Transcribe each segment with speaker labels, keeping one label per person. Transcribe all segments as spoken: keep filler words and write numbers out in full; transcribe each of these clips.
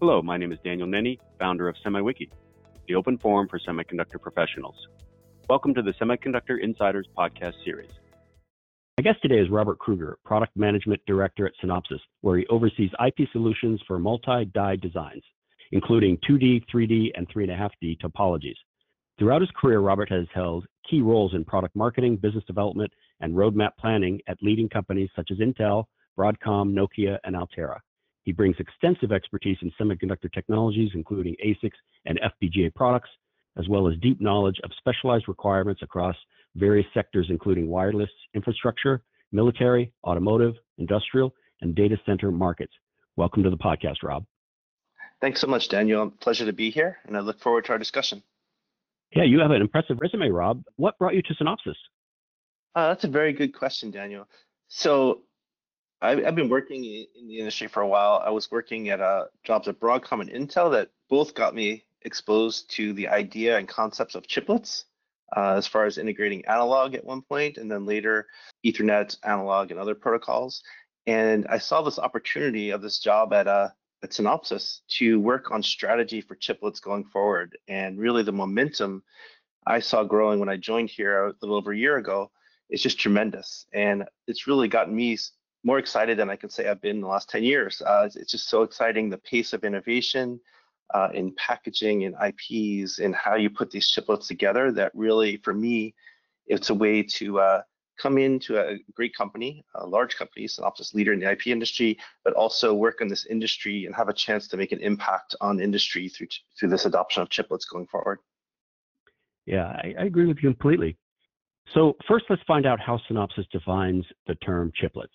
Speaker 1: Hello, my name is Daniel Nenny, founder of SemiWiki, the open forum for semiconductor professionals. Welcome to the Semiconductor Insiders podcast series.
Speaker 2: My guest today is Robert Kruger, Product Management Director at Synopsys, where he oversees I P solutions for multi-die designs, including two D, three D, and three point five D topologies. Throughout his career, Robert has held key roles in product marketing, business development, and roadmap planning at leading companies such as Intel, Broadcom, Nokia, and Altera. He brings extensive expertise in semiconductor technologies, including A SICs and F P G A products, as well as deep knowledge of specialized requirements across various sectors, including wireless infrastructure, military, automotive, industrial, and data center markets. Welcome to the podcast, Rob.
Speaker 3: Thanks so much, Daniel. Pleasure to be here, and I look forward to our discussion.
Speaker 2: Yeah, you have an impressive resume, Rob. What brought you to Synopsys?
Speaker 3: Uh, that's a very good question, Daniel. So I've, I've been working in the industry for a while. I was working at uh, jobs at Broadcom and Intel that both got me exposed to the idea and concepts of chiplets, uh, as far as integrating analog at one point, and then later Ethernet, analog, and other protocols. And I saw this opportunity of this job at uh, at Synopsys to work on strategy for chiplets going forward. And really the momentum I saw growing when I joined here a little over a year ago is just tremendous. And it's really gotten me more excited than I can say I've been in the last ten years. Uh, it's, it's just so exciting, the pace of innovation uh, in packaging and I Ps and how you put these chiplets together, that really, for me, it's a way to uh, come into a great company, a large company, Synopsys leader in the I P industry, but also work in this industry and have a chance to make an impact on industry through, through this adoption of chiplets going forward.
Speaker 2: Yeah, I, I agree with you completely. So first, let's find out how Synopsys defines the term chiplets.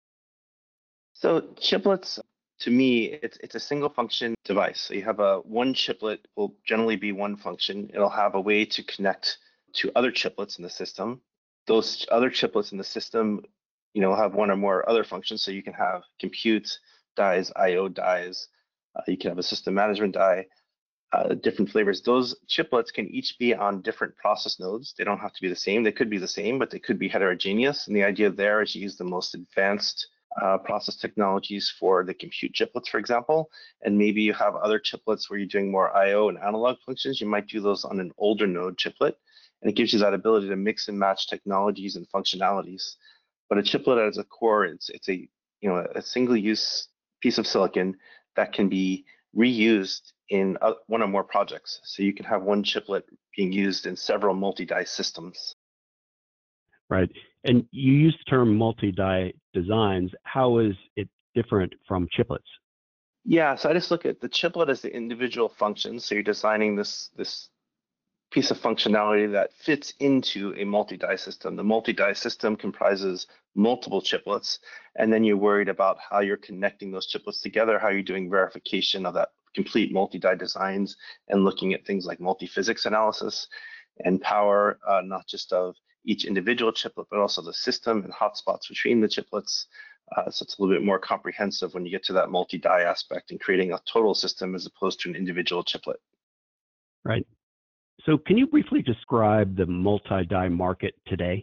Speaker 3: So chiplets, to me, it's it's a single function device. So you have a one chiplet will generally be one function. It'll have a way to connect to other chiplets in the system. Those other chiplets in the system, you know, have one or more other functions. So you can have compute dies, I O dies. Uh, you can have a system management die, uh, different flavors. Those chiplets can each be on different process nodes. They don't have to be the same. They could be the same, but they could be heterogeneous. And the idea there is you use the most advanced Uh, process technologies for the compute chiplets, for example, and maybe you have other chiplets where you're doing more I O and analog functions. You might do those on an older node chiplet, and it gives you that ability to mix and match technologies and functionalities. But a chiplet as a core, it's it's a you know a single-use piece of silicon that can be reused in uh, one or more projects. So you can have one chiplet being used in several multi-die systems.
Speaker 2: Right. And you use the term multi-die designs. How is it different from chiplets?
Speaker 3: Yeah, so I just look at the chiplet as the individual functions. So you're designing this, this piece of functionality that fits into a multi-die system. The multi-die system comprises multiple chiplets, and then you're worried about how you're connecting those chiplets together, how you're doing verification of that complete multi-die designs, and looking at things like multi-physics analysis and power, uh, not just of each individual chiplet, but also the system and hotspots between the chiplets. Uh, so it's a little bit more comprehensive when you get to that multi-die aspect and creating a total system as opposed to an individual chiplet.
Speaker 2: Right. So can you briefly describe the multi-die market today?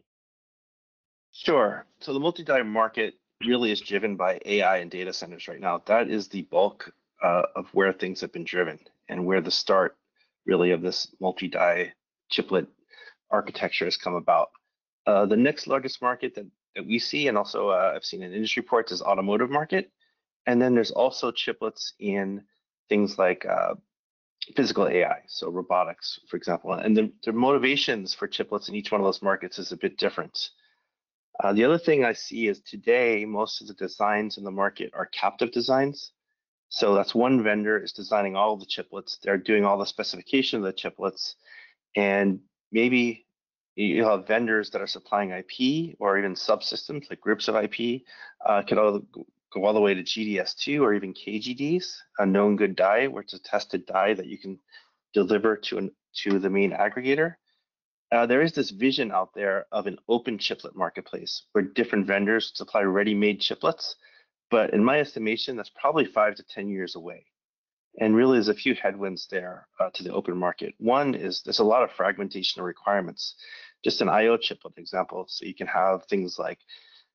Speaker 3: Sure. So the multi-die market really is driven by A I and data centers right now. That is the bulk uh, of where things have been driven and where the start really of this multi-die chiplet architecture has come about. Uh, the next largest market that, that we see, and also uh, I've seen in industry reports, is automotive market. And then there's also chiplets in things like uh, physical A I, so robotics, for example. And the, the motivations for chiplets in each one of those markets is a bit different. Uh, the other thing I see is today, most of the designs in the market are captive designs. So that's one vendor is designing all of the chiplets. They're doing all the specification of the chiplets. And maybe you have vendors that are supplying I P or even subsystems, like groups of I P, uh, could all go all the way to G D S two or even K G Ds, a known good die, where it's a tested die that you can deliver to an, to the main aggregator. Uh, there is this vision out there of an open chiplet marketplace where different vendors supply ready-made chiplets, but in my estimation, that's probably five to ten years away. And really, there's a few headwinds there uh, to the open market. One is there's a lot of fragmentation of requirements. Just an I O chiplet example, so you can have things like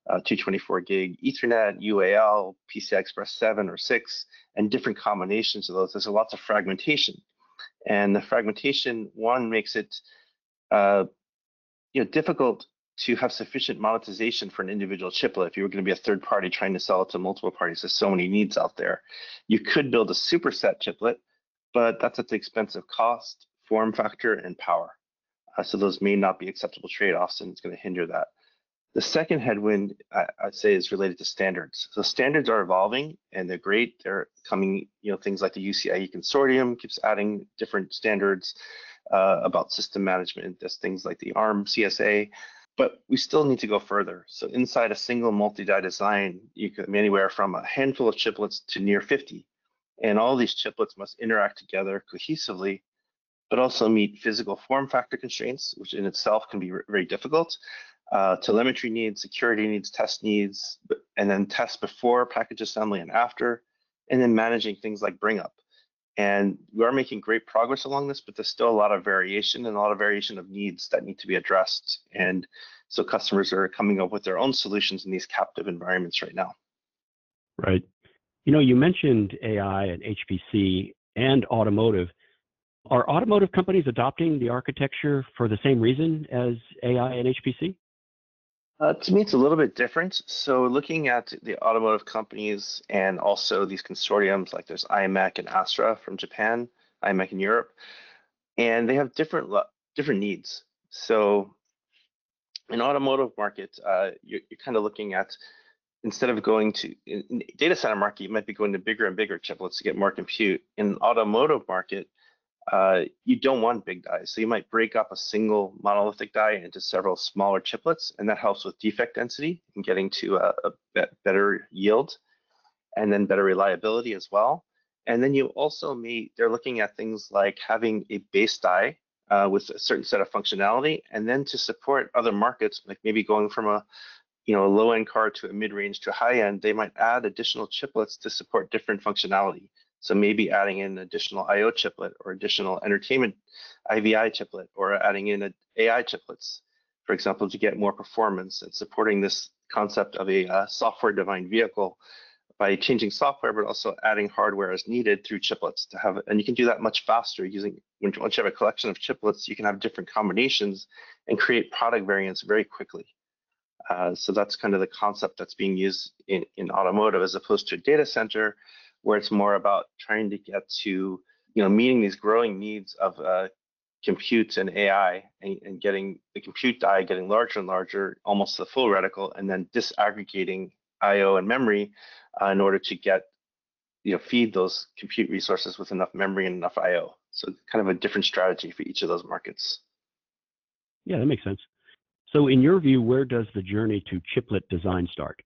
Speaker 3: uh, two twenty-four gig Ethernet, U A L, P C I Express seven or six, and different combinations of those. There's lots of fragmentation. And the fragmentation, one, makes it uh, you know, difficult to have sufficient monetization for an individual chiplet. If you were going to be a third party trying to sell it to multiple parties, there's so many needs out there. You could build a superset chiplet, but that's at the expense of cost, form factor, and power. Uh, so those may not be acceptable trade-offs, and it's going to hinder that. The second headwind, I, I'd say, is related to standards. So standards are evolving, and they're great. They're coming, you know, things like the U C I E consortium keeps adding different standards uh, about system management. There's things like the ARM C S A, but we still need to go further. So inside a single multi-die design, you can anywhere from a handful of chiplets to near fifty. And all these chiplets must interact together cohesively, but also meet physical form factor constraints, which in itself can be very difficult. Uh, telemetry needs, security needs, test needs, and then test before package assembly and after, and then managing things like bring up. And we are making great progress along this, but there's still a lot of variation and a lot of variation of needs that need to be addressed. And so customers are coming up with their own solutions in these captive environments right now.
Speaker 2: Right. You know, you mentioned A I and H P C and automotive. Are automotive companies adopting the architecture for the same reason as A I and H P C?
Speaker 3: Uh, to me, it's a little bit different. So looking at the automotive companies and also these consortiums, like there's I M E C and Astra from Japan, I M E C in Europe, and they have different different needs. So in automotive market, uh, you're, you're kind of looking at, instead of going to, in data center market, you might be going to bigger and bigger chiplets to get more compute. In automotive market, Uh, you don't want big dies. So you might break up a single monolithic die into several smaller chiplets, and that helps with defect density and getting to a, a be- better yield and then better reliability as well. And then you also may, they're looking at things like having a base die uh, with a certain set of functionality, and then to support other markets, like maybe going from a you know, a low-end card to a mid-range to a high-end, they might add additional chiplets to support different functionality. So maybe adding in additional I O chiplet or additional entertainment I V I chiplet, or adding in a A I chiplets, for example, to get more performance, and supporting this concept of a uh, software-defined vehicle by changing software, but also adding hardware as needed through chiplets to have it. And you can do that much faster using, when, once you have a collection of chiplets, you can have different combinations and create product variants very quickly. Uh, so that's kind of the concept that's being used in, in automotive, as opposed to a data center, where it's more about trying to get to, you know, meeting these growing needs of uh, compute and A I, and, and getting the compute die getting larger and larger, almost the full reticle, and then disaggregating I O and memory uh, in order to get, you know, feed those compute resources with enough memory and enough I O. So kind of a different strategy for each of those markets.
Speaker 2: Yeah, that makes sense. So in your view, where does the journey to chiplet design start?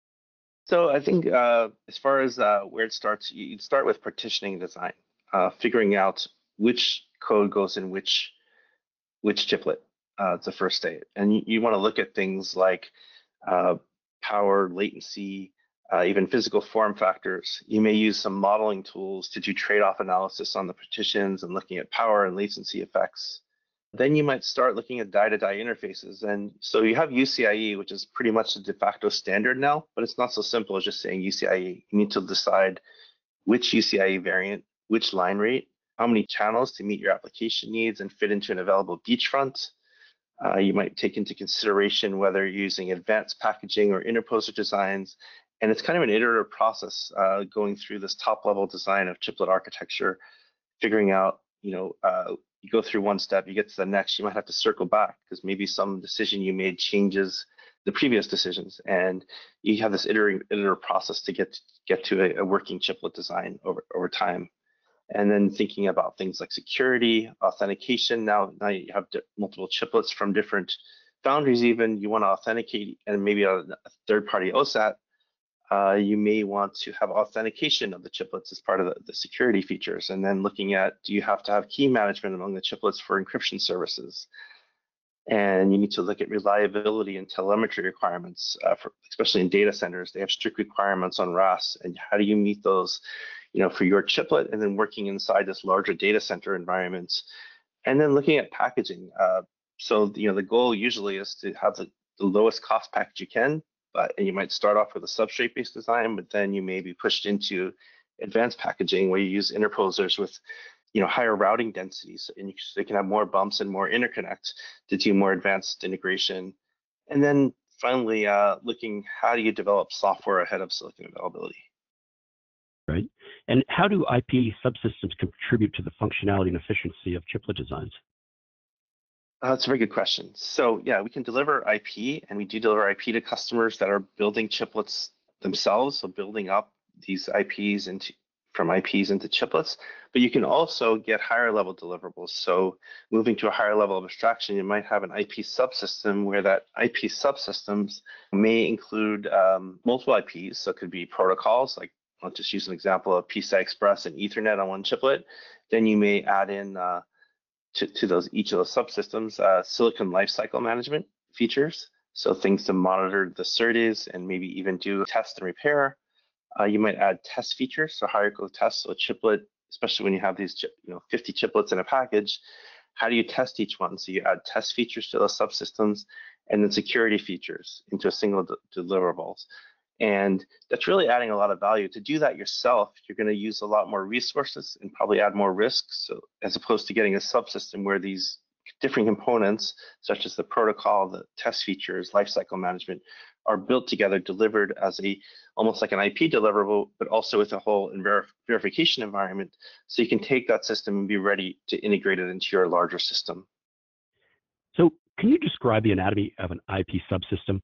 Speaker 3: So I think uh, as far as uh, where it starts, you start with partitioning design, uh, figuring out which code goes in which which chiplet. Uh, it's the first state, and you, you want to look at things like uh, power, latency, uh, even physical form factors. You may use some modeling tools to do trade-off analysis on the partitions and looking at power and latency effects. Then you might start looking at die-to-die interfaces. And so you have U C I E, which is pretty much the de facto standard now, but it's not so simple as just saying U C I E. You need to decide which U C I E variant, which line rate, how many channels to meet your application needs and fit into an available beachfront. Uh, you might take into consideration whether you're using advanced packaging or interposer designs. And it's kind of an iterative process uh, going through this top-level design of chiplet architecture, figuring out, you know, uh, you go through one step, you get to the next, you might have to circle back because maybe some decision you made changes the previous decisions, and you have this iterative, iterative process to get get to a, a working chiplet design over over time. And then thinking about things like security, authentication. Now, now you have multiple chiplets from different foundries. Even you want to authenticate, and maybe a, a third-party O S A T. Uh, you may want to have authentication of the chiplets as part of the, the security features, and then looking at, do you have to have key management among the chiplets for encryption services? And you need to look at reliability and telemetry requirements, uh, for, especially in data centers. They have strict requirements on R A S, and how do you meet those, you know, for your chiplet, and then working inside this larger data center environments. And then looking at packaging. Uh, so, you know, the goal usually is to have the, the lowest cost package you can, but and you might start off with a substrate-based design, but then you may be pushed into advanced packaging where you use interposers with you know higher routing densities, and you, so you can have more bumps and more interconnects to do more advanced integration. And then finally, uh, looking how do you develop software ahead of silicon availability?
Speaker 2: Right. And how do I P subsystems contribute to the functionality and efficiency of chiplet designs?
Speaker 3: Uh, that's a very good question. So yeah, we can deliver I P, and we do deliver I P to customers that are building chiplets themselves, so building up these I Ps into from I Ps into chiplets. But you can also get higher level deliverables. So moving to a higher level of abstraction, you might have an I P subsystem where that I P subsystems may include um, multiple I Ps. So it could be protocols, like I'll just use an example of P C I Express and Ethernet on one chiplet. Then you may add in uh, To, to those each of those subsystems, uh, silicon lifecycle management features. So things to monitor the S E R Ds and maybe even do test and repair. Uh, you might add test features, so hierarchical tests. So a chiplet, especially when you have these you know fifty chiplets in a package, how do you test each one? So you add test features to those subsystems, and then security features into a single de- deliverables. And that's really adding a lot of value. To do that yourself, you're going to use a lot more resources and probably add more risks, so as opposed to getting a subsystem where these different components, such as the protocol, the test features, lifecycle management, are built together, delivered as a almost like an I P deliverable, but also with a whole ver- verification environment, so you can take that system and be ready to integrate it into your larger system.
Speaker 2: So can you describe the anatomy of an I P subsystem?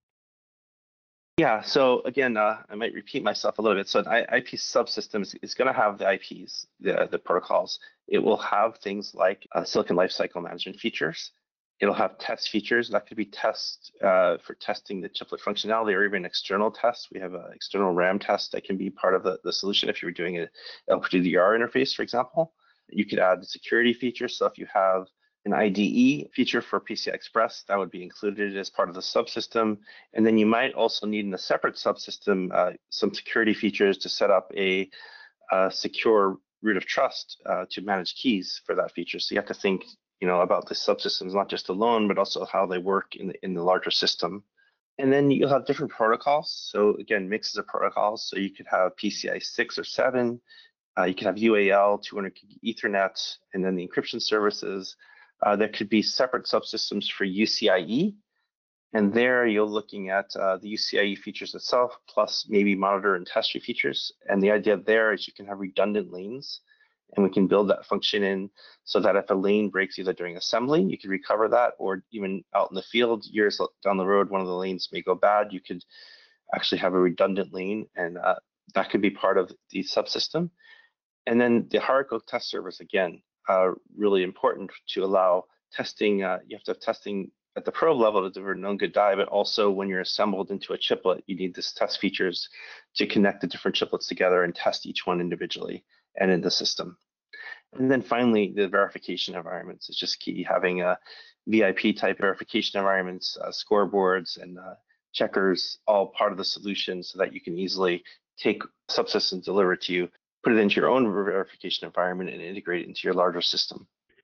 Speaker 3: Yeah, so again, uh, I might repeat myself a little bit. So an I- IP subsystem is, is going to have the I Ps, the, the protocols. It will have things like uh, silicon lifecycle management features. It'll have test features. That could be tests uh, for testing the chiplet functionality, or even external tests. We have an external RAM test that can be part of the, the solution if you were doing an L P D R interface, for example. You could add the security features. So if you have an I D E feature for P C I Express, that would be included as part of the subsystem. And then you might also need in a separate subsystem uh, some security features to set up a, a secure root of trust uh, to manage keys for that feature. So you have to think, you know, about the subsystems not just alone, but also how they work in the, in the larger system. And then you'll have different protocols. So again, mixes of protocols. So you could have P C I six or seven. Uh, you can have U A L, two hundred gig Ethernet, and then the encryption services. Uh, there could be separate subsystems for U C I E, and there you're looking at uh, the U C I E features itself, plus maybe monitor and test your features. And the idea there is you can have redundant lanes, and we can build that function in so that if a lane breaks either during assembly, you can recover that, or even out in the field, years down the road, one of the lanes may go bad. You could actually have a redundant lane, and uh, that could be part of the subsystem. And then the hierarchical test servers, again, uh, really important to allow testing. Uh, you have to have testing at the probe level to deliver known good die, but also when you're assembled into a chiplet, you need this test features to connect the different chiplets together and test each one individually and in the system. And then finally, the verification environments is just key. Having a V I P type verification environments, uh, scoreboards, and uh, checkers, all part of the solution, so that you can easily take subsystems delivered to you, put it into your own verification environment, and integrate it into your larger system.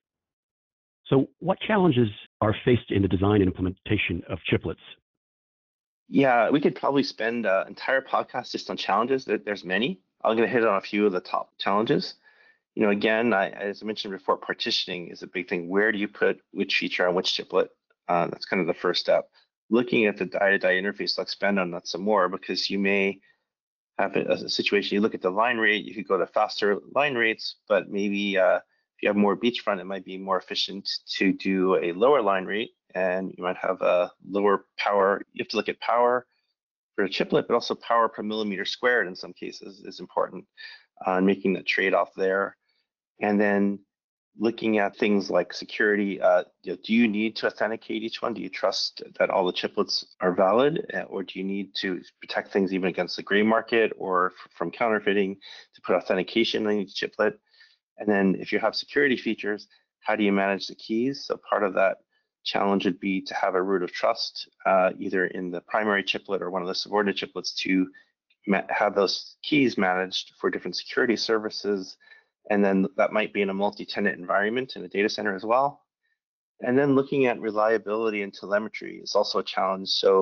Speaker 2: So what challenges are faced in the design and implementation of chiplets?
Speaker 3: Yeah, we could probably spend an entire podcast just on challenges. There's many. I'm going to hit on a few of the top challenges. You know, again, I, as I mentioned before, partitioning is a big thing. Where do you put which feature on which chiplet? Uh, that's kind of the first step. Looking at the die-to-die interface, I'll expand on that some more, because you may have a, a situation, you look at the line rate, you could go to faster line rates, but maybe uh, if you have more beachfront, it might be more efficient to do a lower line rate, and you might have a lower power. You have to look at power for a chiplet, but also power per millimeter squared in some cases is important, uh, making that trade-off there. And then looking at things like security, uh, you know, do you need to authenticate each one? Do you trust that all the chiplets are valid, or do you need to protect things even against the gray market or f- from counterfeiting to put authentication on each chiplet? And then if you have security features, how do you manage the keys? So part of that challenge would be to have a root of trust, uh, either in the primary chiplet or one of the subordinate chiplets, to ma- have those keys managed for different security services. And then that might be in a multi-tenant environment in a data center as well. And then looking at reliability and telemetry is also a challenge. So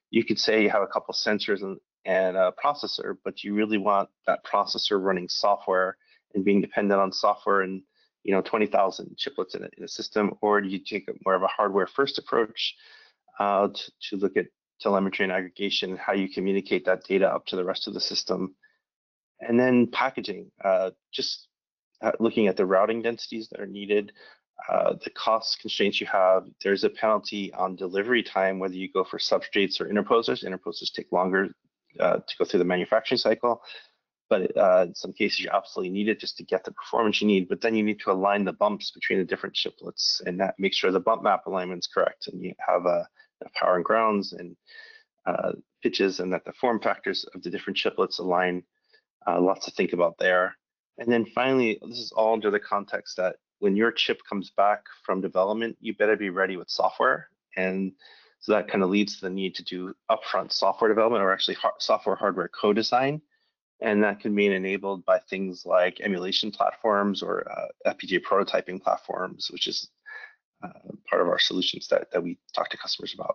Speaker 3: you could say you have a couple sensors and, and a processor, but you really want that processor running software and being dependent on software and you know twenty thousand chiplets in a, in a system, or do you take a more of a hardware first approach uh, to, to look at telemetry and aggregation, how you communicate that data up to the rest of the system? And then packaging, uh, just uh, looking at the routing densities that are needed, uh, the cost constraints you have. There's a penalty on delivery time, whether you go for substrates or interposers. Interposers take longer uh, to go through the manufacturing cycle, but uh, in some cases you absolutely need it just to get the performance you need. But then you need to align the bumps between the different chiplets and that make sure the bump map alignment is correct, and you have uh, power and grounds and uh, pitches, and that the form factors of the different chiplets align. Uh, lots to think about there. And then finally, this is all under the context that when your chip comes back from development, you better be ready with software. And so that kind of leads to the need to do upfront software development, or actually hard, software hardware co-design. And that can be enabled by things like emulation platforms or uh, F P G A prototyping platforms, which is uh, part of our solutions that, that we talk to customers about.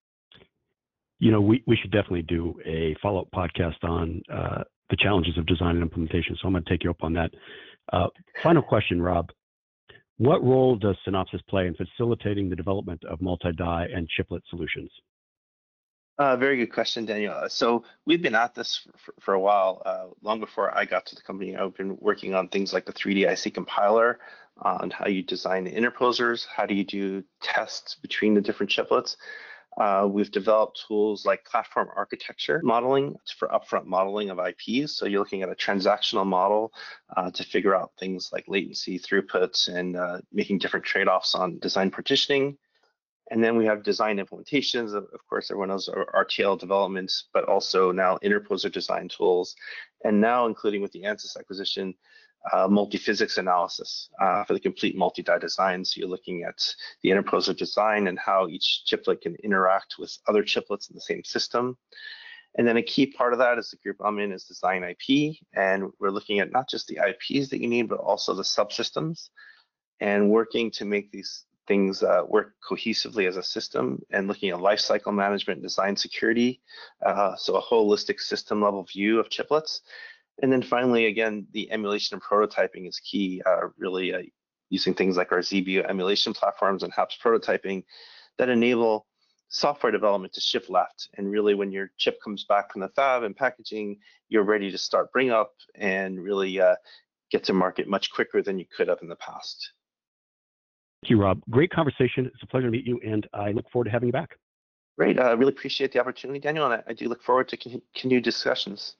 Speaker 2: You know, we, we should definitely do a follow-up podcast on uh, the challenges of design and implementation. So I'm going to take you up on that. Uh, final question, Rob. What role does Synopsys play in facilitating the development of multi-die and chiplet solutions?
Speaker 3: Uh, very good question, Daniel. So we've been at this for, for a while. Uh, long before I got to the company, I've been working on things like the three D I C compiler, on how you design the interposers, how do you do tests between the different chiplets. Uh, we've developed tools like platform architecture modeling for upfront modeling of I Ps. So you're looking at a transactional model uh, to figure out things like latency, throughputs, and uh, making different trade-offs on design partitioning. And then we have design implementations. Of, of course, everyone knows our R T L developments, but also now interposer design tools. And now, including with the Ansys acquisition, Uh, multi-physics analysis uh, for the complete multi-die design. So you're looking at the interposer design and how each chiplet can interact with other chiplets in the same system. And then a key part of that is the group I'm in is design I P. And we're looking at not just the I Ps that you need, but also the subsystems, and working to make these things uh, work cohesively as a system, and looking at lifecycle management, design security. Uh, so a holistic system level view of chiplets. And then finally, again, the emulation and prototyping is key, uh, really uh, using things like our Z B U emulation platforms and HAPS prototyping that enable software development to shift left. And really, when your chip comes back from the fab and packaging, you're ready to start bring up and really uh, get to market much quicker than you could have in the past.
Speaker 2: Thank you, Rob. Great conversation. It's a pleasure to meet you, and I look forward to having you back.
Speaker 3: Great. I uh, really appreciate the opportunity, Daniel, and I, I do look forward to continued discussions.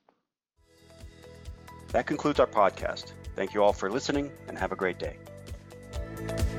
Speaker 1: That concludes our podcast. Thank you all for listening, and have a great day.